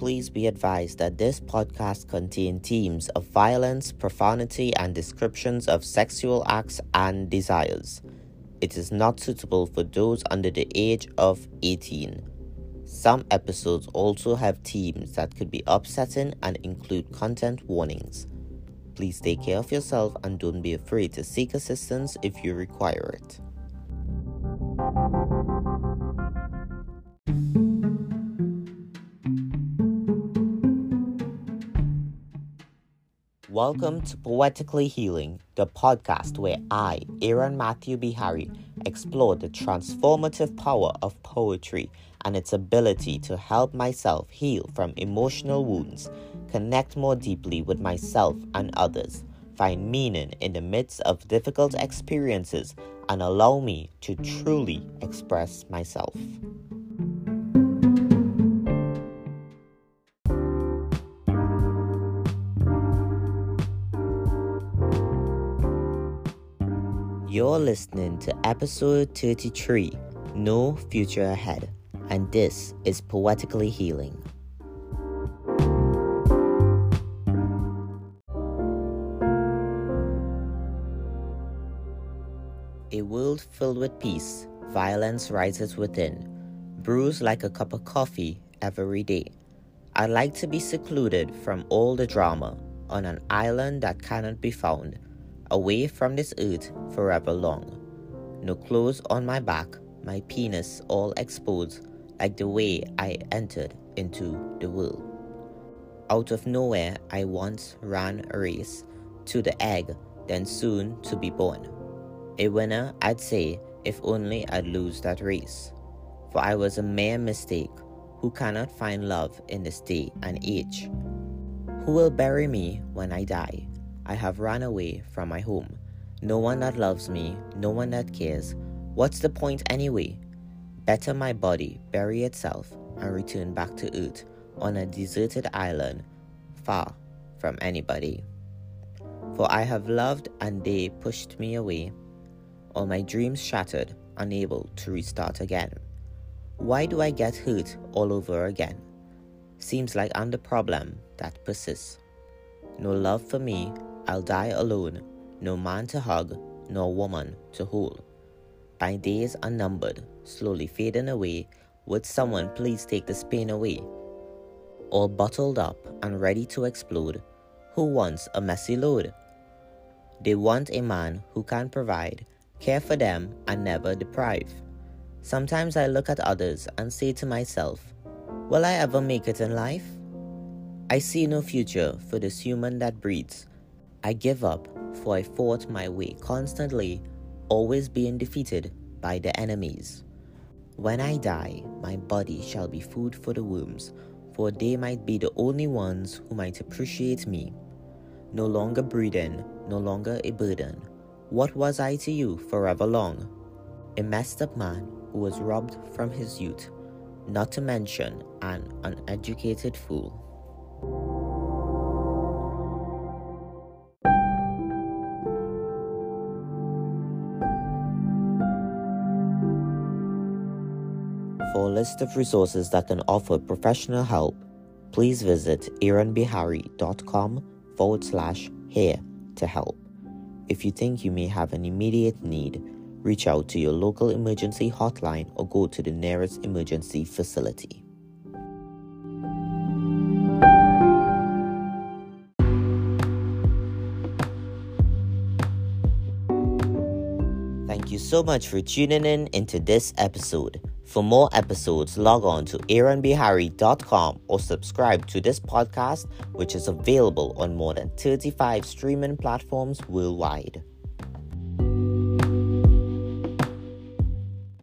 Please be advised that this podcast contains themes of violence, profanity, and descriptions of sexual acts and desires. It is not suitable for those under the age of 18. Some episodes also have themes that could be upsetting and include content warnings. Please take care of yourself and don't be afraid to seek assistance if you require it. Welcome to Poetically Healing, the podcast where I, Aaron Matthew Bihari, explore the transformative power of poetry and its ability to help myself heal from emotional wounds, connect more deeply with myself and others, find meaning in the midst of difficult experiences, and allow me to truly express myself. You're listening to episode 33, No Future Ahead, and this is Poetically Healing. A world filled with peace, violence rises within, brews like a cup of coffee every day. I'd like to be secluded from all the drama, on an island that cannot be found, away from this earth forever long. No clothes on my back, my penis all exposed like the way I entered into the world. Out of nowhere I once ran a race to the egg, then soon to be born. A winner I'd say if only I'd lose that race. For I was a mere mistake who cannot find love in this day and age. Who will bury me when I die? I have run away from my home. No one that loves me, no one that cares. What's the point anyway? Better my body bury itself and return back to earth on a deserted island, far from anybody. For I have loved and they pushed me away. All my dreams shattered, unable to restart again. Why do I get hurt all over again? Seems like I'm the problem that persists. No love for me, I'll die alone, no man to hug, no woman to hold. My days are numbered, slowly fading away. Would someone please take this pain away? All bottled up and ready to explode. Who wants a messy load? They want a man who can provide, care for them and never deprive. Sometimes I look at others and say to myself, will I ever make it in life? I see no future for this human that breathes. I give up, for I fought my way constantly, always being defeated by the enemies. When I die, my body shall be food for the worms, for they might be the only ones who might appreciate me. No longer breathing, no longer a burden. What was I to you forever long? A messed up man who was robbed from his youth, not to mention an uneducated fool. For a list of resources that can offer professional help, please visit aaronbihari.com/here to help. If you think you may have an immediate need, reach out to your local emergency hotline or go to the nearest emergency facility. Thank you so much for tuning in into this episode. For more episodes, log on to aaronbihari.com or subscribe to this podcast, which is available on more than 35 streaming platforms worldwide.